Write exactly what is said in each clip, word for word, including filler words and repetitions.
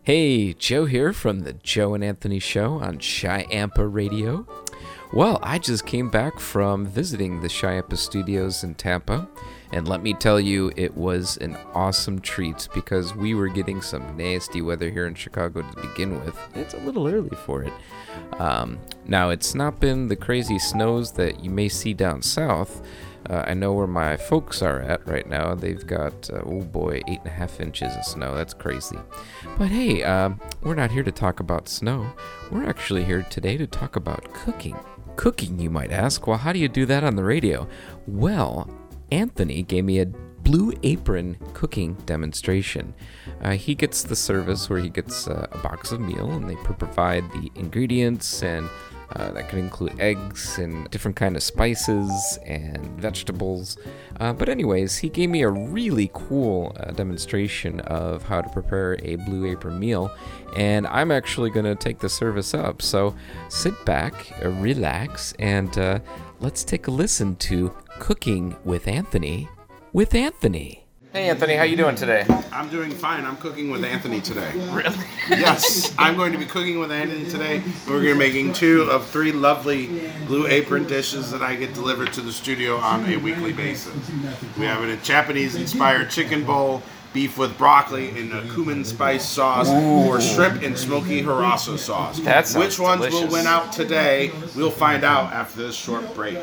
Hey, Joe here from the Joe and Anthony Show on Chi-Ampa Radio. Well, I just came back from visiting the Chi-Ampa Studios in Tampa, and let me tell you, it was an awesome treat because we were getting some nasty weather here in Chicago to begin with. It's a little early for it. Um, now, it's not been the crazy snows that you may see down south. Uh, I know where my folks are at right now. They've got, uh, oh boy, eight and a half inches of snow. That's crazy. But hey, um, we're not here to talk about snow. We're actually here today to talk about cooking. Cooking, you might ask. Well, how do you do that on the radio? Well, Anthony gave me a Blue Apron cooking demonstration. Uh, he gets the service where he gets uh, a box of meal, and they provide the ingredients, and uh, that can include eggs and different kind of spices and vegetables. Uh, but anyways, he gave me a really cool uh, demonstration of how to prepare a Blue Apron meal, and I'm actually going to take the service up. So sit back, uh, relax, and uh, let's take a listen to Cooking with Anthony with Anthony. Hey Anthony, how you doing today? I'm doing fine. I'm cooking with Anthony today. Really? Yes, I'm going to be cooking with Anthony today. We're going to be making two of three lovely Blue Apron dishes that I get delivered to the studio on a weekly basis. We have a Japanese-inspired chicken bowl, beef with broccoli in a cumin spice sauce, Ooh. or shrimp in smoky hirasu sauce. That sounds Which ones delicious. will win out today? We'll find out after this short break.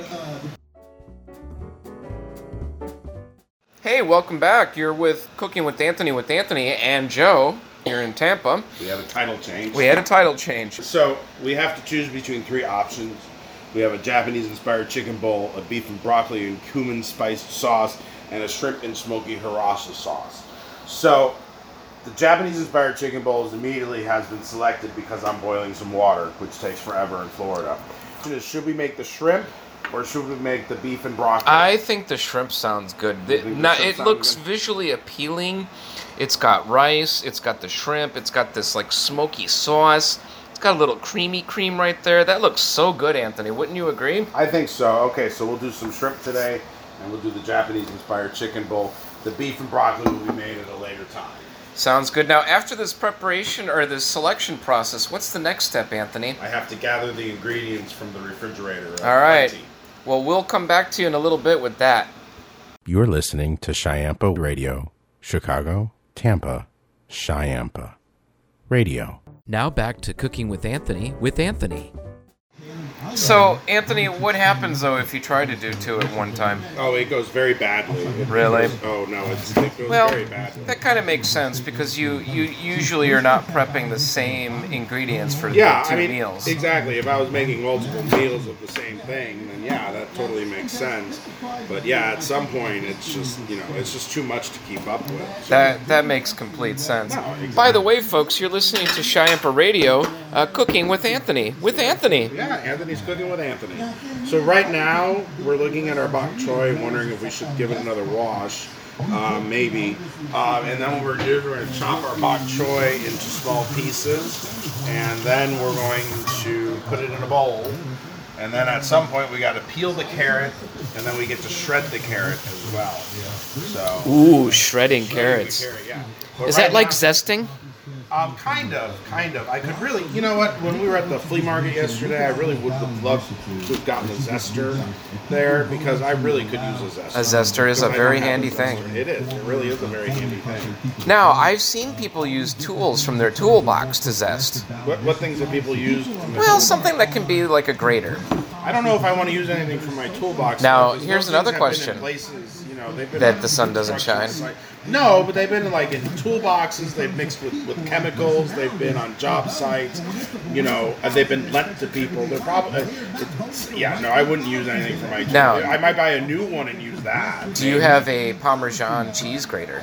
Hey, welcome back. You're with Cooking with Anthony with Anthony and Joe here in Tampa. We have a title change. We had a title change. So we have to choose between three options. We have a Japanese-inspired chicken bowl, a beef and broccoli and cumin spiced sauce, and a shrimp and smoky hirasu sauce. So the Japanese-inspired chicken bowl immediately has been selected because I'm boiling some water, which takes forever in Florida. Should we make the shrimp? Or should we make the beef and broccoli? I think the shrimp sounds good. The, now, it looks good? Visually appealing. It's got rice. It's got the shrimp. It's got this like smoky sauce. It's got a little creamy cream right there. That looks so good, Anthony. Wouldn't you agree? I think so. Okay, so we'll do some shrimp today, and we'll do the Japanese-inspired chicken bowl. The beef and broccoli will be made at a later time. Sounds good. Now, after this preparation or this selection process, what's the next step, Anthony? I have to gather the ingredients from the refrigerator. All right. Plenty. Well, we'll come back to you in a little bit with that. You're listening to Chi-Ampa Radio, Chicago, Tampa, Chi-Ampa Radio. Now back to Cooking with Anthony with Anthony. So, Anthony, what happens, though, if you try to do two at one time? Oh, it goes very badly. It really? Goes, oh, no, it's, it goes well, very badly. That kind of makes sense, because you, you usually are not prepping the same ingredients for yeah, the two I mean, meals. Exactly. If I was making multiple meals of the same thing, then yeah, that totally makes sense. But yeah, at some point, it's just, you know, it's just too much to keep up with. So. That that makes complete sense. No, exactly. By the way, folks, you're listening to Chi-Ampa Radio, uh, Cooking with Anthony. With Anthony. Yeah, Anthony's cooking with Anthony. So right now, we're looking at our bok choy, wondering if we should give it another wash. Uh, maybe. Uh, and then what we're doing, we're going to chop our bok choy into small pieces. And then we're going to put it in a bowl. And then at some point, we got to peel the carrot. And then we get to shred the carrot as well. So. Ooh, shredding carrots. Carrot, yeah. Is right that like now, zesting? Um, kind of, kind of. I could really, you know what, when we were at the flea market yesterday, I really would have loved to have gotten a zester there, because I really could use a zester. A zester is a very handy thing. It is, it really is a very handy thing. Now, I've seen people use tools from their toolbox to zest. What, what things have people used? Well, something that can be like a grater. I don't know if I want to use anything from my toolbox. Now, though, here's those another things have been question. in places, you know, they've been That on the sun doesn't shine. site. No, but they've been like in toolboxes. They've mixed with, with chemicals. They've been on job sites. You know, and they've been lent to people. They're probably, it's, yeah. No, I wouldn't use anything for my. Now, I might buy a new one and use that. Do you have a Parmesan cheese grater?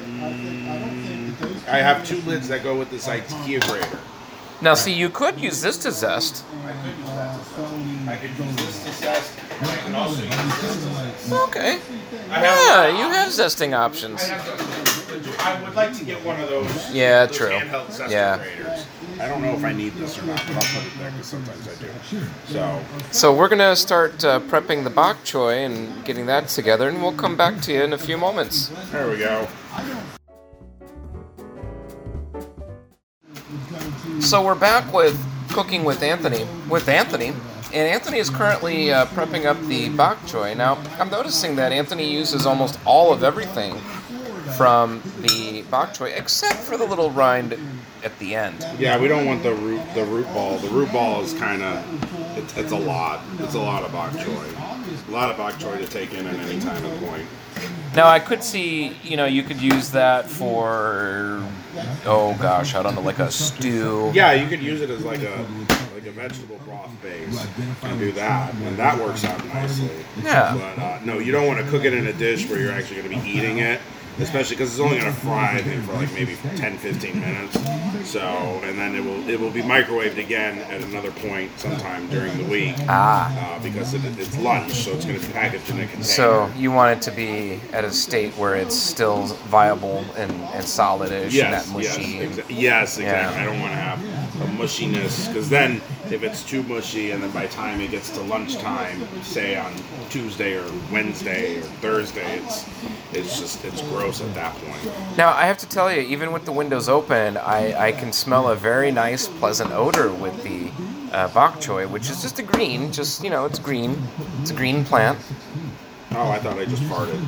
Mm, I have two lids that go with this IKEA grater. Now, see, you could use this to zest. I could use that to zest. I could use this to zest. And I can also use this to zest. Okay. I have, Yeah, you have zesting options. I, have, I would like to get one of those. Yeah, those true. Handheld zester Yeah. graters. I don't know if I need this or not, but I'll put it there because sometimes I do. So, So we're going to start uh, prepping the bok choy and getting that together, and we'll come back to you in a few moments. there we go. So we're back with Cooking with Anthony, with Anthony, and Anthony is currently uh, prepping up the bok choy. Now, I'm noticing that Anthony uses almost all of everything from the bok choy, except for the little rind at the end. Yeah, we don't want the root the root ball. The root ball is kind of, it's, it's a lot. It's a lot of bok choy. A lot of bok choy to take in at any time and point. Now, I could see, you know, you could use that for, oh gosh, I don't know, like a stew. Yeah, you could use it as like a like a vegetable broth base and do that, and that works out nicely. Yeah. But uh, no, you don't want to cook it in a dish where you're actually going to be eating it, especially because it's only going to fry, I think, for like maybe ten, fifteen minutes. So, and then it will it will be microwaved again at another point sometime during the week. Ah. Uh, because it, it's lunch, so it's going to be packaged in a container. So you want it to be at a state where it's still viable and, and solid-ish yes, and not mushy. Yes, exa- yes, exactly. Yeah. I don't want to have a mushiness, because then if it's too mushy and then by the time it gets to lunchtime, say on Tuesday or Wednesday or Thursday, it's it's just it's gross at that point. Now, I have to tell you, even with the windows open, I, I can smell a very nice, pleasant odor with the uh, bok choy, which is just a green, just, you know, it's green. It's a green plant. Oh, I thought I just farted.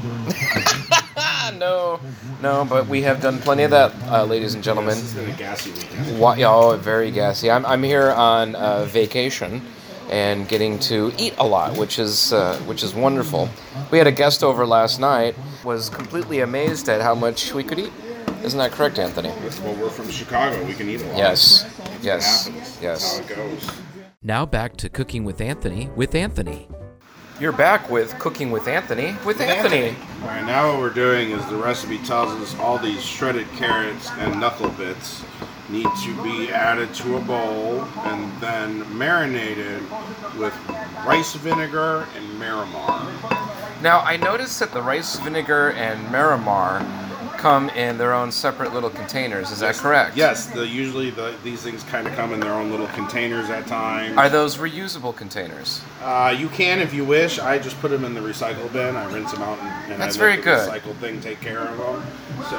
no, no, but we have done plenty of that, uh, ladies and gentlemen. This has been a gassy weekend. Wa- oh, very gassy. I'm, I'm here on uh, vacation and getting to eat a lot, which is uh, which is wonderful. We had a guest over last night, was completely amazed at how much we could eat. Isn't that correct, Anthony? Well, we're from Chicago. We can eat a lot. Yes, That's yes, what happens. yes. That's how it goes. Now back to Cooking with Anthony with Anthony. You're back with Cooking with Anthony with Anthony. All right, now what we're doing is the recipe tells us all these shredded carrots and knuckle bits need to be added to a bowl and then marinated with rice vinegar and Miramar. Now, I noticed that the rice vinegar and Miramar come in their own separate little containers. Is that correct? Yes, the, usually the, these things kind of come in their own little containers at times. Are those reusable containers? Uh, you can if you wish. I just put them in the recycle bin. I rinse them out and, and That's I very let good. the recycle thing take care of them. So,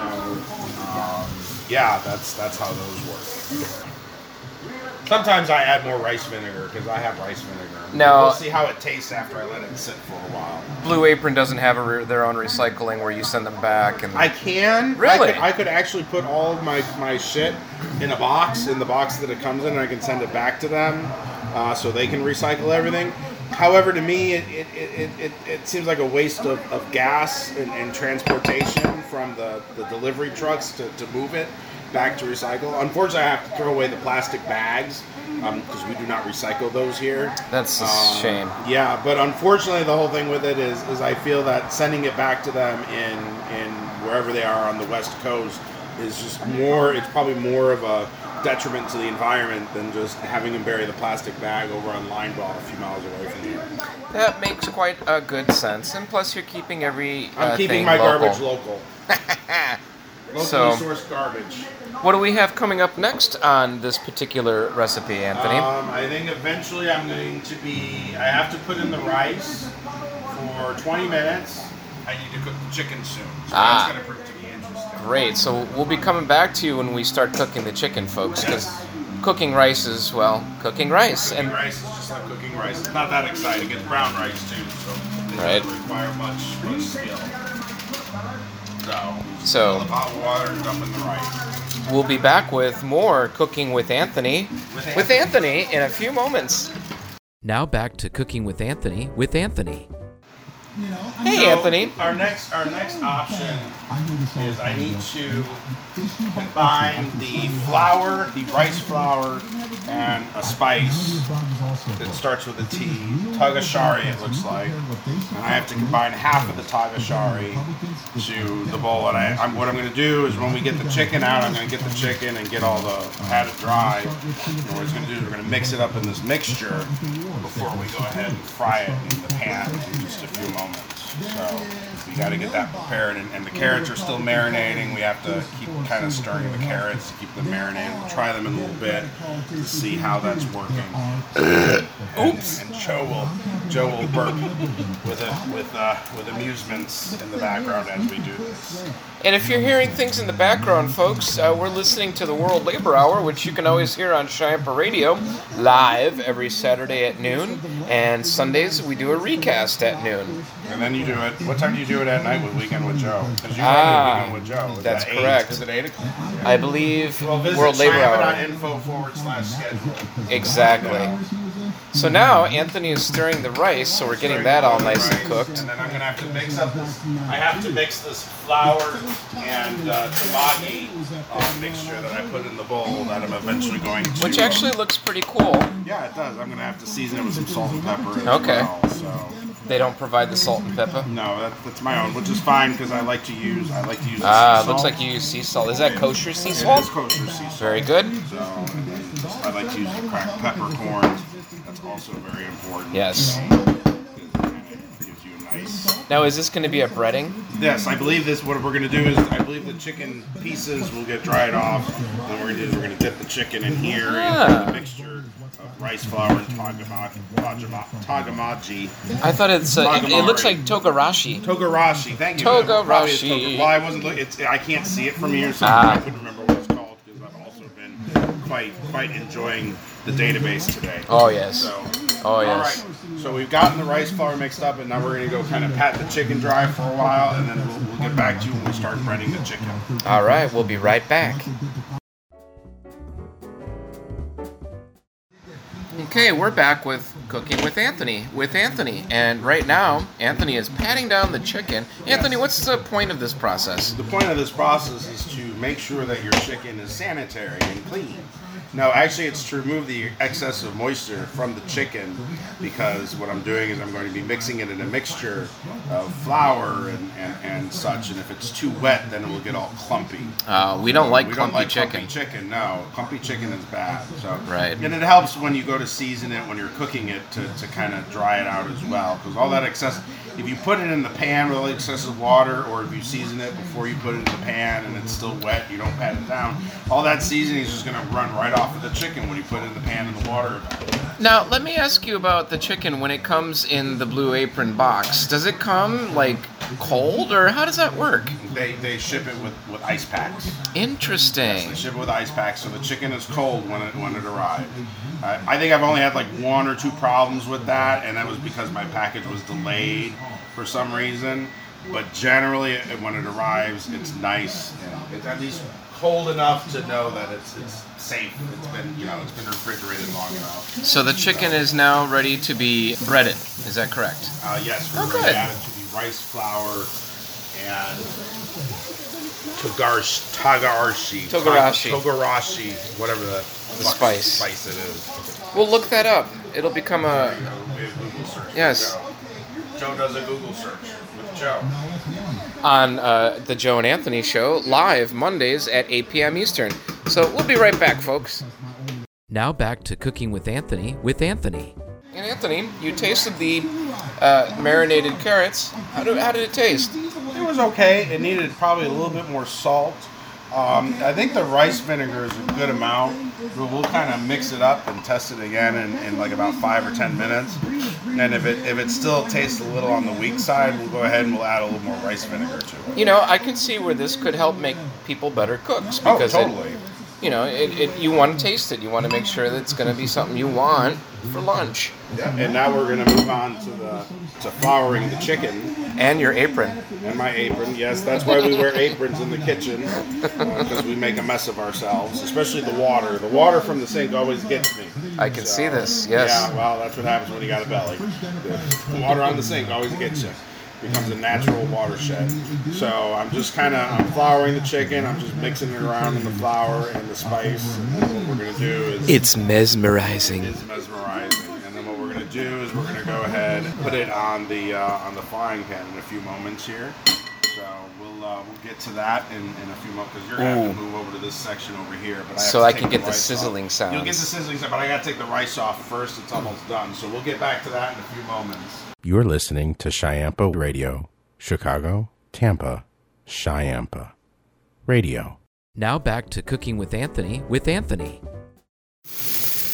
um, yeah, that's that's how those work. Sometimes I add more rice vinegar because I have rice vinegar. No. We'll see how it tastes after I let it sit for a while. Blue Apron doesn't have a re- their own recycling where you send them back. And I can. Really? I could, I could actually put all of my, my shit in a box, in the box that it comes in, and I can send it back to them uh, so they can recycle everything. However, to me, it it, it, it, it seems like a waste of, of gas and, and transportation from the, the delivery trucks to, to move it back to recycle. Unfortunately, I have to throw away the plastic bags because um, we do not recycle those here. That's a Um, shame. Yeah, but unfortunately, the whole thing with it is, is I feel that sending it back to them in in wherever they are on the West Coast is just more. It's probably more of a detriment to the environment than just having them bury the plastic bag over on Lineball a few miles away from here. That makes quite a good sense. And plus, you're keeping every uh, I'm keeping thing my local. garbage local. Locally So- sourced garbage. What do we have coming up next on this particular recipe, Anthony? Um, I think eventually I'm going to be. I have to put in the rice for twenty minutes. I need to cook the chicken soon, so Ah. that's going to prove to be interesting. Great. So we'll be coming back to you when we start cooking the chicken, folks, because Yes. cooking rice is, well, cooking rice. Cooking And rice is just like cooking rice. It's not that exciting. It's brown rice too, so it Right. doesn't require much, much skill. So, So- fill the pot of water, dump in the rice. we'll be back with more Cooking with Anthony With with Anthony in a few moments. Now back to Cooking with Anthony with Anthony. Hey, So, Anthony. Our next, our next option is I need to combine the flour, the rice flour, and a spice that starts with a T. Tagashari, it looks like. And I have to combine half of the tagashari to the bowl. And I, I'm, what I'm going to do is when we get the chicken out, I'm going to get the chicken and get all the, pat it dry. And what it's going to do is we're going to mix it up in this mixture before we go ahead and fry it in the pan in just a few moments. So we got to get that prepared, and, and the carrots are still marinating. We have to keep kind of stirring the carrots to keep them marinated. We'll try them in a little bit to see how that's working. Oops. And, and Joe will Joe will burp with it with uh, with amusements in the background as we do this. And if you're hearing things in the background, folks, uh, we're listening to the World Labor Hour, which you can always hear on Cheyampa Radio, live every Saturday at noon, and Sundays we do a recast at noon. And then you do it. What time do you do it at night with Weekend with Joe? Because you ah, Weekend with Joe. Is that's that correct. Is it eight o'clock? I believe well, visit World Labor Hour. Info forward slash schedule. Exactly. Yeah. So now Anthony is stirring the rice, so we're getting that all nice and cooked. And then I'm gonna have to mix up this. I have to mix this flour and uh, tamagi uh, mixture that I put in the bowl that I'm eventually going to. Which actually looks pretty cool. Yeah, it does. I'm gonna have to season it with some salt and pepper as okay. well. So. They don't provide the salt and pepper? No, that, that's my own, which is fine because I like to use I like to use. Ah, sea looks salt. like you use sea salt. Is that kosher sea salt? It is kosher sea salt. Very good. So, and then just, I like to use the cracked peppercorns. That's also very important. Yes. Gives you a nice. Now, is this going to be a breading? Yes, I believe this. What we're going to do is, I believe the chicken pieces will get dried off. Then what we're going to do is we're going to dip the chicken in here Ah. into the mixture of rice flour and tagamaji. tagamaji. I thought it's. Uh, it, it looks like togarashi. Togarashi. Thank you. Togarashi. Toga- well, I wasn't. Look, it's. I can't see it from here, so Ah. I couldn't remember what it's called because I've also been quite quite enjoying the database today. Oh yes. So, oh yes. All right. So we've gotten the rice flour mixed up, and now we're going to go kind of pat the chicken dry for a while, and then we'll, we'll get back to you when we start breading the chicken. All right, we'll be right back. Okay, we're back with Cooking with Anthony. With Anthony, and right now Anthony is patting down the chicken. Anthony, Yes. what's the point of this process? The point of this process is to make sure that your chicken is sanitary and clean. No, actually, it's to remove the excess of moisture from the chicken because what I'm doing is I'm going to be mixing it in a mixture of flour and, and, and such, and if it's too wet, then it will get all clumpy. Uh, we don't like we clumpy don't like chicken. Clumpy chicken, no. Clumpy chicken is bad. So Right. And it helps when you go to season it, when you're cooking it, to, to kind of dry it out as well. Because all that excess, if you put it in the pan with all the excessive water, or if you season it before you put it in the pan and it's still wet, you don't pat it down, all that seasoning is just going to run right off of the chicken when you put it in the pan in the water. Now, let me ask you about the chicken when it comes in the Blue Apron box. Does it come, like, cold, or how does that work? They they ship it with, with ice packs. Interesting. They ship it with ice packs, so the chicken is cold when it when it arrived. Uh, I think I've only had like one or two problems with that, and that was because my package was delayed for some reason. But generally, it, when it arrives, it's nice. And it's at least cold enough to know that it's it's safe. It's been you know it's been refrigerated long enough. So the chicken is now ready to be breaded. Is that correct? Uh, yes, we're Oh, going good. to add it to the rice flour and togarsh, tagarashi, Togarashi. togarashi, whatever the, The fuck spice. spice it is. We'll look that up. It'll become a... We have Google search. Yes. Joe. Joe does a Google search with Joe. on uh, the Joe and Anthony Show, live Mondays at eight p.m. Eastern. So we'll be right back, folks. Now back to Cooking with Anthony with Anthony. And Anthony, you tasted the uh, marinated carrots. How, do, how did it taste? It was okay. It needed probably a little bit more salt. Um, I think the rice vinegar is a good amount, but we'll kind of mix it up and test it again in, in like about five or ten minutes. And if it if it still tastes a little on the weak side, we'll go ahead and we'll add a little more rice vinegar to it. You know, I can see where this could help make people better cooks. Oh, Because totally. It, you know, it, it, you want to taste it. You want to make sure that it's going to be something you want for lunch. Yeah. And now we're going to move on to the to flouring the chicken. And your apron. And my apron, yes, that's why we wear aprons in the kitchen, because uh, we make a mess of ourselves, especially the water. The water from the sink always gets me. I can So, see this, yes. Yeah, well, that's what happens when you got a belly. The water on the sink always gets you. Becomes a natural watershed. So I'm just kind of, I'm flouring the chicken, I'm just mixing it around in the flour and the spice, and then what we're going to do is... It's mesmerizing. It's mesmerizing. And then what we're going to do is we're going to go ahead and put it on the uh, on the frying pan in a few moments here. So we'll uh, we'll get to that in, in a few moments because you're going to have to move over to this section over here. But I have So to I take can get the rice sizzling off. sounds. You'll get the sizzling sound, but I got to take the rice off first. It's almost done. So we'll get back to that in a few moments. You're listening to Cheyampa Radio, Chicago, Tampa, Cheyampa Radio. Now back to Cooking with Anthony with Anthony.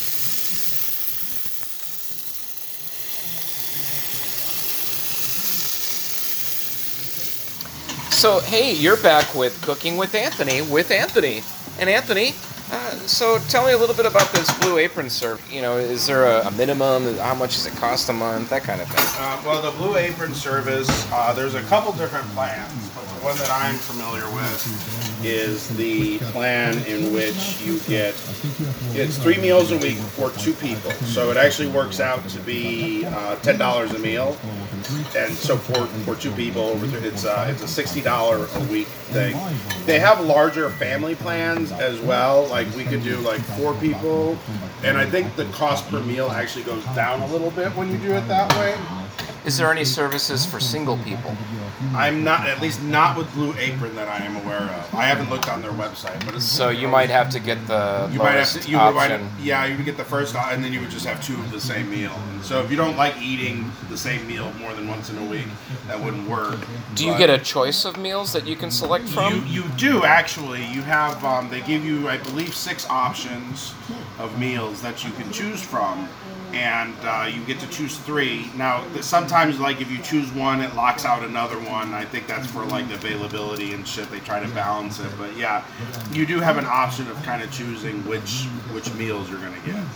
So, hey, you're back with Cooking with Anthony, with Anthony. And Anthony, uh, so tell me a little bit about this Blue Apron serve. You know, is there a, a minimum? How much does it cost a month? That kind of thing. Uh, well, the Blue Apron service, uh, there's a couple different plans, but the one that I'm familiar with is the plan in which you get, it's three meals a week for two people. So it actually works out to be uh, ten dollars a meal. And so for, for two people, it's, uh, it's a sixty dollars a week thing. They have larger family plans as well. Like we could do like four people. And I think the cost per meal actually goes down a little bit when you do it that way. Is there any services for single people? I'm not, at least not with Blue Apron that I am aware of. I haven't looked on their website, but it's So you might have to get the you might have lowest to, you might option. have, yeah, you would get the first, op- and then you would just have two of the same meal. And so if you don't like eating the same meal more than once in a week, that wouldn't work. Do you But get a choice of meals that you can select from? You, you do actually. You have, um, they give you, I believe, six options of meals that you can choose from. And uh, you get to choose three. Now, th- sometimes, like, if you choose one, it locks out another one. I think that's for, like, availability and shit. They try to balance it. But, yeah, you do have an option of kind of choosing which which meals you're going to get.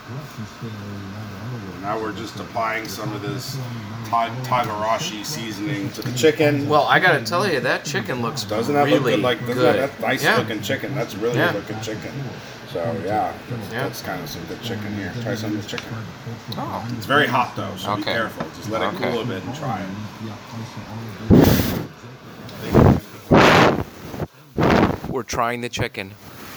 Now we're just applying some of this ta- Tagarashi seasoning to the chicken. Well, I gotta tell you, that chicken looks Doesn't that really look good? Like, doesn't good. that, that's nice Yeah. looking chicken. That's really Yeah. good looking chicken. So, yeah, that's, Yeah. that's kind of some good chicken here. Try some of the chicken. Oh. It's very hot though, so be Okay. careful. Just let it Okay. cool a bit and try it. We're trying the chicken.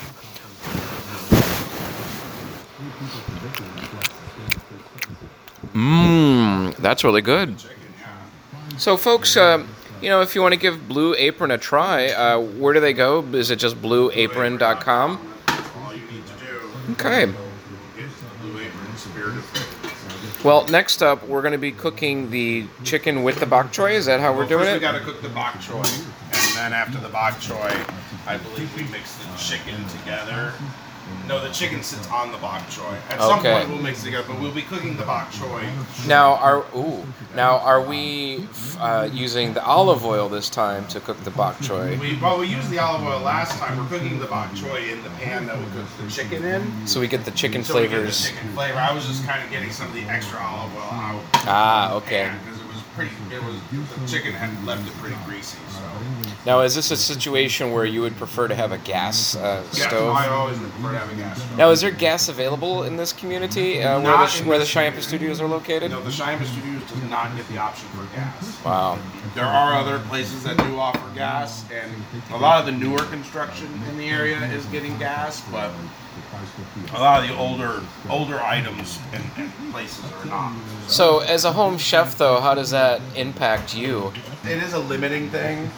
Mmm, that's really good. So, folks, uh, you know, if you want to give Blue Apron a try, uh, where do they go? Is it just blue apron dot com? All you need to do Okay. is get the Blue Apron Spirit of Faith. Well, next up, we're going to be cooking the chicken with the bok choy. Is that how we're Well, doing first it? we got to cook the bok choy, and then after the bok choy, I believe we mix the chicken together. No, the chicken sits on the bok choy. At some Okay. point we'll mix it together, but we'll be cooking the bok choy. Now, are ooh, now are we uh, using the olive oil this time to cook the bok choy? We, well, we used the olive oil last time. We're cooking the bok choy in the pan that we cooked the chicken in. So we get the chicken So we get the flavors. chicken flavor. I was just kind of getting some of the extra olive oil out. Ah, okay. Because it was pretty, it was, the chicken had left it pretty greasy, so. Now, is this a situation where you would prefer to have a gas uh, Yeah, stove? I always prefer to have a gas stove. Now, is there gas available in this community uh, where Not the in where the this Cheyenne community. Studios are located? No, the Cheyenne Studios does not get the option for gas. Wow. There are other places that do offer gas, and a lot of the newer construction in the area is getting gas, but a lot of the older older items and, and places are not. So, as a home chef, though, how does that impact you? It is a limiting thing.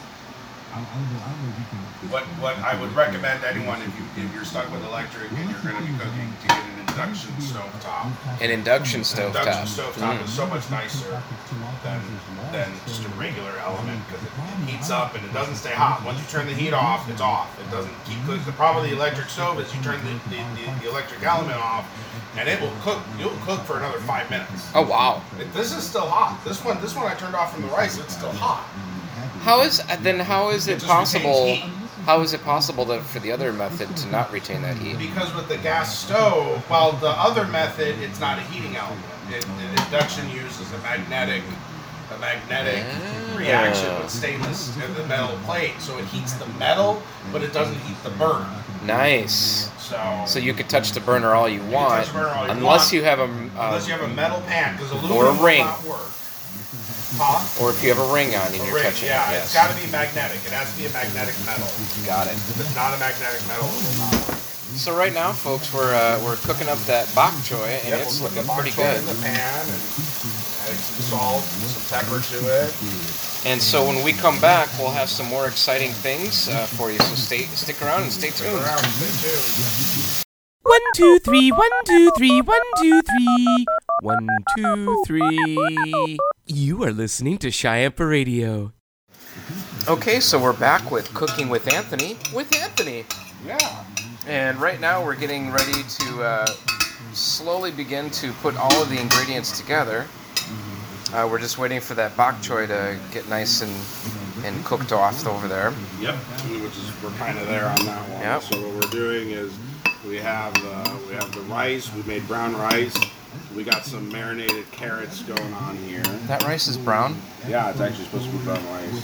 What what I would recommend anyone if you if you're stuck with electric and you're going to be cooking to get an induction stove top. An induction stove Induction top. stove top is so much nicer than than just a regular element because it, it heats up and it doesn't stay hot. Once you turn the heat off, it's off. It doesn't keep cooking. The problem with the electric stove is you turn the, the, the, the electric element off and it will cook. You'll cook for another five minutes. Oh, wow. It, this is still hot. This one this one I turned off from the rice. It's still hot. How is then? How is it just possible? retains heat. How is it possible that for the other method to not retain that heat? Because with the gas stove, well, the other method, it's not a heating element. It, the induction uses a magnetic, a magnetic Ah. reaction with stainless and the metal plate, so it heats the metal, but it doesn't heat the burner. Nice. So, So you could touch the burner all you can want, touch the burner all you unless want, you have a, unless you um, have a metal pan, because or a aluminum ring. will not work. Huh? or if you have a ring on and A you're ring, touching yeah, it. it's Yes. got to be magnetic. It has to be a magnetic metal. Got it. If it's not a magnetic metal, it will not work. So right now, folks, we're uh, we're cooking up that bok choy, and Yep, it's we'll put looking the bok pretty choy good. in the pan and adding some salt, some pepper to it. And so when we come back, we'll have some more exciting things uh, for you. So stay stick around and stay tuned. Around, stay tuned. One, two, three, one, two, three, one, two, three. One, two, three. You are listening to Cheyenne Radio. Okay, so we're back with Cooking with Anthony, with Anthony. Yeah. And right now we're getting ready to uh, slowly begin to put all of the ingredients together. Uh, we're just waiting for that bok choy to get nice and and cooked off over there. Yep, which is we're kind of there on that one. Yep. So what we're doing is we have uh, we have the rice. We made brown rice. We got some marinated carrots going on here. That rice is brown? Yeah, it's actually supposed to be brown rice.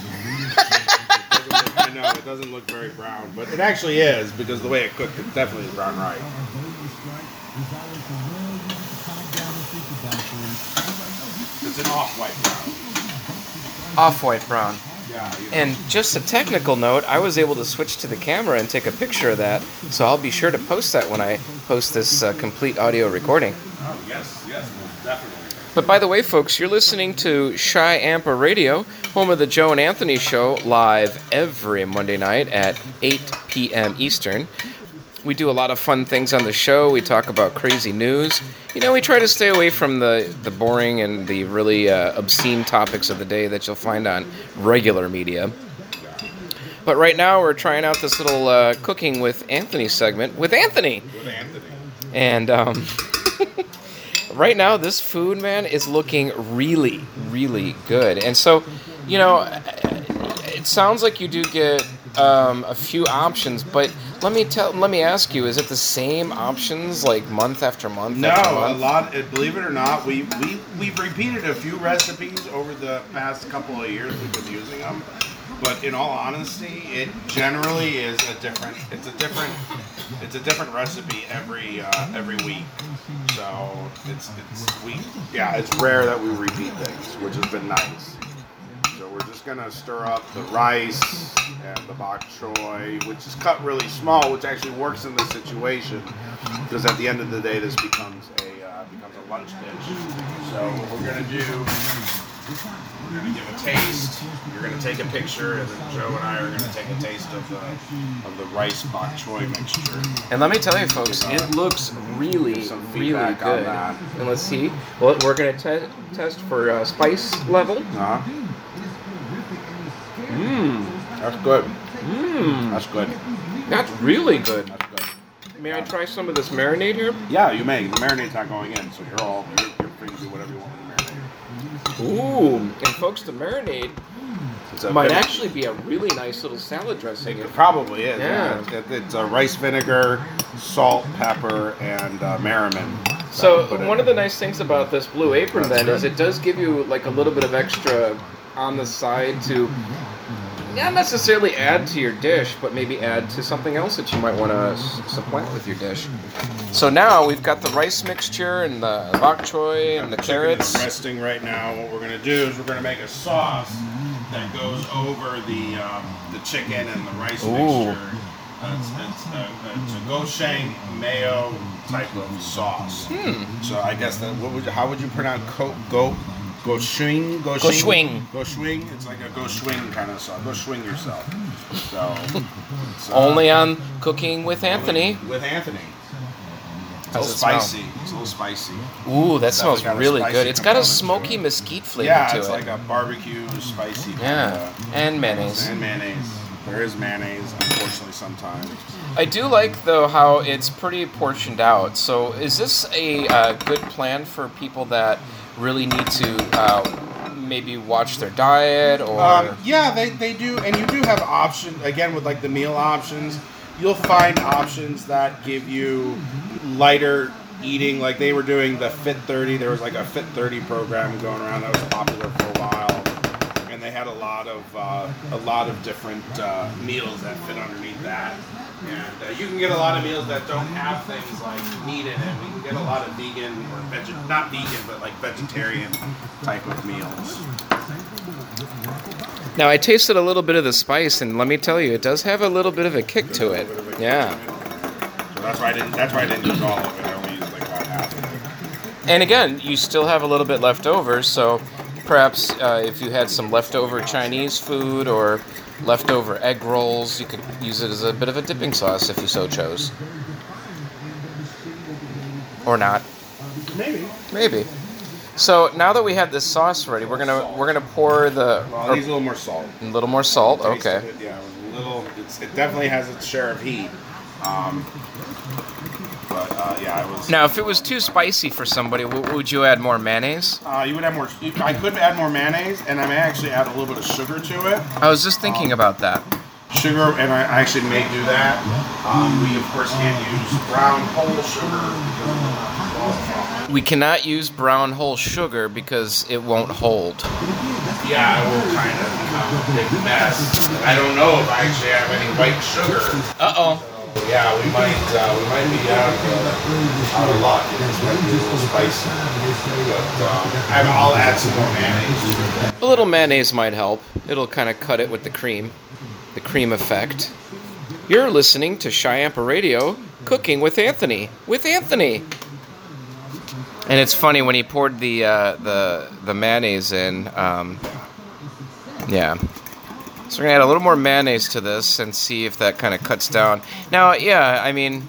I know it doesn't look very brown, but it actually is because the way it cooked, it definitely is brown rice. It's an off-white brown. Off-white brown. Yeah. You know. And just a technical note, I was able to switch to the camera and take a picture of that, so I'll be sure to post that when I post this uh, complete audio recording. Oh, yes, yes, most definitely. But by the way, folks, you're listening to Chi Ampa Radio, home of the Joe and Anthony Show, live every Monday night at eight p.m. Eastern. We do a lot of fun things on the show. We talk about crazy news. You know, we try to stay away from the, the boring and the really uh, obscene topics of the day that you'll find on regular media. But right now, we're trying out this little uh, cooking with Anthony segment with Anthony. With Anthony. And um, right now, this food, man, is looking really, really good. And so, you know, it sounds like you do get um, a few options, but let me tell, let me ask you: is it the same options like month after month? No, after a month? lot. Believe it or not, we we we've repeated a few recipes over the past couple of years we've been using them. But in all honesty, it generally is a different. It's a different. It's a different recipe every uh, every week. So it's it's we yeah. It's rare that we repeat things, which has been nice. So we're just gonna stir up the rice and the bok choy, which is cut really small, which actually works in this situation because at the end of the day, this becomes a uh, becomes a lunch dish. So what we're gonna do. We're going to give a taste. You're going to take a picture, and then Joe and I are going to take a taste of the of the rice bok choy mixture. And let me tell you, folks, it looks really, Some really feedback on good. that. And let's see. Well, we're going to te- test for uh, spice level. Uh huh. Mmm. That's good. Mmm. That's good. That's really good. That's good. May I try some of this marinade here? Yeah, you may. The marinade's not going in, so you're all you're, you're free to do whatever you want with the marinade. Ooh. And folks, the marinade It's a might vine- actually be a really nice little salad dressing. It probably is. Yeah. Yeah. It, it's a rice vinegar, salt, pepper, and uh, merriman. So Put it one in. of the nice things about this Blue Apron That's then is good. it does give you like a little bit of extra on the side to not necessarily add to your dish, but maybe add to something else that you might want to s- supplant with your dish. So now we've got the rice mixture and the bok choy and the Chicken carrots. is resting right now. What we're going to do is we're going to make a sauce that goes over the um, the chicken and the rice Ooh. mixture. Uh, it's, it's, uh, it's a gochujang mayo type of sauce. Hmm. So I guess that what would you, how would you pronounce go go gochujang Gochujang. gochujang? It's like a gochujang kind of sauce. Go swing yourself. So it's, uh, Only on Cooking with Anthony. with Anthony. It's a How's little it smell? spicy. It's a little spicy. Ooh, that It's smells definitely got a really spicy good. It's got a component to smoky it. mesquite flavor Yeah, to it's it. like a barbecue spicy. kind Yeah, of, and mayonnaise. and mayonnaise. There is mayonnaise, unfortunately, sometimes. I do like, though, how it's pretty portioned out. So is this a uh, good plan for people that really need to uh, maybe watch their diet or... Um, yeah, they, they do, and you do have options, again, with like the meal options, you'll find options that give you lighter eating. Like they were doing the Fit thirty, there was like a Fit thirty program going around that was popular for a while. And they had a lot of uh, a lot of different uh, meals that fit underneath that, and uh, you can get a lot of meals that don't have things like meat in it. We can get a lot of vegan or veg- not vegan, but like vegetarian type of meals. Now, I tasted a little bit of the spice, and let me tell you, it does have a little bit of a kick to it. Yeah. So that's why I didn't. That's why I didn't use all of it. I only used like about half of it. And again, you still have a little bit left over, so perhaps uh, if you had some leftover Chinese food or leftover egg rolls, you could use it as a bit of a dipping sauce if you so chose. Or not. Maybe. Maybe. So now that we have this sauce ready, we're gonna we're gonna pour the Well, or it needs a little more salt. a little more salt. Taste Okay. of it, yeah, a little. It's, it definitely has its share of heat. Um, but uh, yeah, it was Now, if it was too spicy for somebody, w- would you add more mayonnaise? Uh, you would add more. You, I could add more mayonnaise, and I may actually add a little bit of sugar to it. I was just thinking um, about that. Sugar, and I actually may do that. Um, we, of course, can't use brown whole sugar. We cannot use brown whole sugar because it won't hold. Yeah, it will kind of become a big mess. I don't know if I actually have any white sugar. Uh-oh. So, yeah, we might uh, we might be out of, uh, out of luck. It's might be a little spicy. But um, I'll add some more mayonnaise. A little mayonnaise might help. It'll kind of cut it with the cream. The cream effect. You're listening to Chiampa Radio, Cooking with Anthony. With Anthony. And it's funny when he poured the uh, the the mayonnaise in. Um, yeah. So we're gonna add a little more mayonnaise to this and see if that kind of cuts down. Now, yeah, I mean,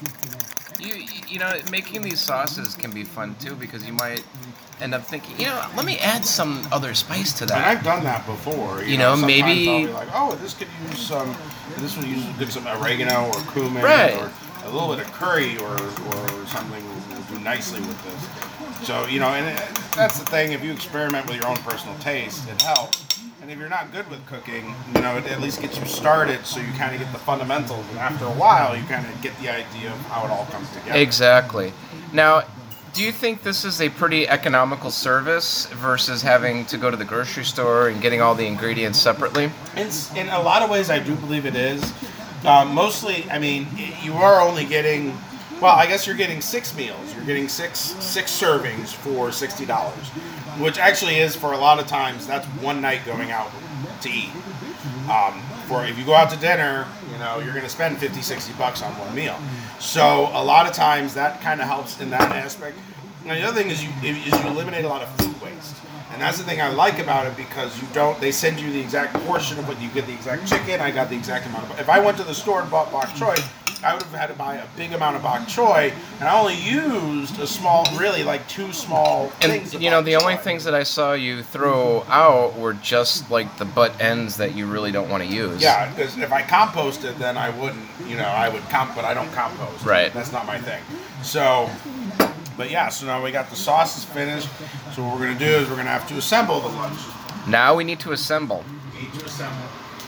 you you know, making these sauces can be fun too because you might end up thinking, you know, let me add some other spice to that. And I've done that before. You, you know, know maybe I'll be like, oh, this could use some. This would use good some oregano or cumin, right. or a little bit of curry or or something will, will do nicely with this. So you know, and it, that's the thing. If you experiment with your own personal taste, it helps. And if you're not good with cooking, you know, it at least gets you started, so you kind of get the fundamentals. And after a while, you kind of get the idea of how it all comes together. Exactly. Now, do you think this is a pretty economical service versus having to go to the grocery store and getting all the ingredients separately? In, in a lot of ways, I do believe it is. Uh, mostly, I mean, you are only getting, well, I guess you're getting six meals. You're getting six six servings for sixty dollars, which actually is, for a lot of times, that's one night going out to eat. Um, for if you go out to dinner, you know, you're going to spend fifty, sixty bucks on one meal. So a lot of times that kind of helps in that aspect. And the other thing is you is you eliminate a lot of food waste. And that's the thing I like about it, because you don't, they send you the exact portion of what you get, the exact chicken. I got the exact amount of, if I went to the store and bought bok choy, I would have had to buy a big amount of bok choy, and I only used a small, really like two small and, things. And you know, the choy. only things that I saw you throw out were just like the butt ends that you really don't want to use. Yeah, because if I composted, then I wouldn't, you know, I would comp, but I don't compost. Right. That's not my thing. So, but yeah, so now we got the sauces finished. So what we're going to do is we're going to have to assemble the lunch. Now we need to assemble. We need to assemble.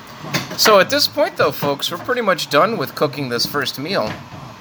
So at this point, though, folks, we're pretty much done with cooking this first meal.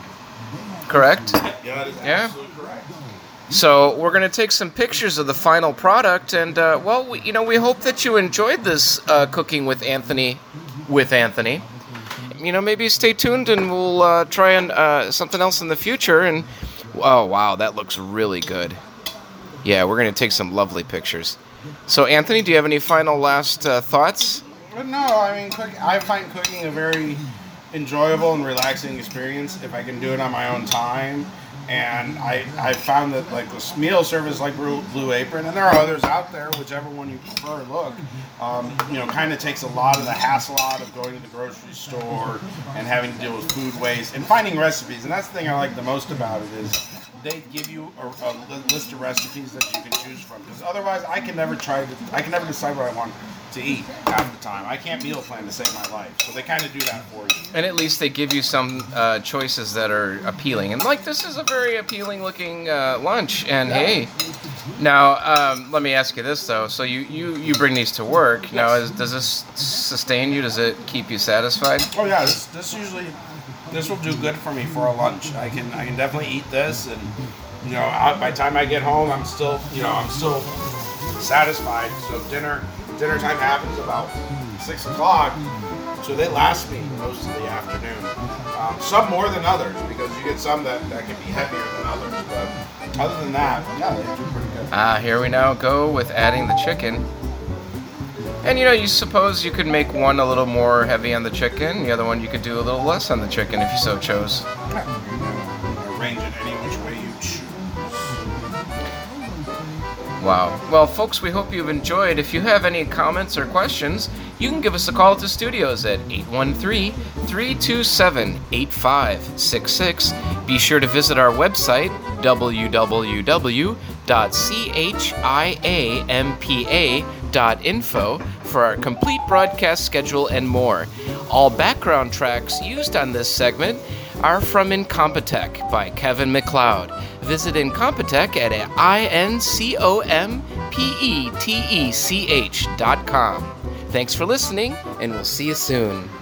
Correct? Yeah, that is Yeah. absolutely correct. So we're going to take some pictures of the final product, and uh, well, we, you know, we hope that you enjoyed this uh, cooking with Anthony. With Anthony, you know, maybe stay tuned, and we'll uh, try and uh, something else in the future. And oh wow, that looks really good. Yeah, we're going to take some lovely pictures. So Anthony, do you have any final last uh, thoughts? But no, I mean, cook, I find cooking a very enjoyable and relaxing experience if I can do it on my own time. And I I found that like this meal service like Blue, Blue Apron, and there are others out there, whichever one you prefer. Look, um, you know, kind of takes a lot of the hassle out of going to the grocery store and having to deal with food waste and finding recipes. And that's the thing I like the most about it is they give you a, a list of recipes that you can choose from. Because otherwise, I can never try to I can never decide what I want to eat half the time. I can't meal plan to save my life. So they kind of do that for you. And at least they give you some uh, choices that are appealing. And like, this is a very appealing looking uh, lunch. And Yeah. hey, now um, let me ask you this though. So you, you, you bring these to work. Yes. Now, is, does this sustain you? Does it keep you satisfied? Oh yeah, this, this usually this will do good for me for a lunch. I can I can definitely eat this, and you know, I, by the time I get home, I'm still you know I'm still satisfied. So dinner dinner time happens about six o'clock, so they last me most of the afternoon. Um, some more than others, because you get some that, that can be heavier than others. But other than that, yeah, they do pretty good. Ah, here we now go with adding the chicken. And you know, you suppose you could make one a little more heavy on the chicken, the other one you could do a little less on the chicken if you so chose. Yeah, arrange it any which way you choose. Wow. Well, folks, we hope you've enjoyed. If you have any comments or questions, you can give us a call at the studios at eight one three, three two seven, eight five six six. Be sure to visit our website, w w w dot chiampa dot info, for our complete broadcast schedule and more. All background tracks used on this segment are from Incompetech by Kevin MacLeod. Visit Incompetech at I N C O M P E T E C H dot com. Thanks for listening, and we'll see you soon.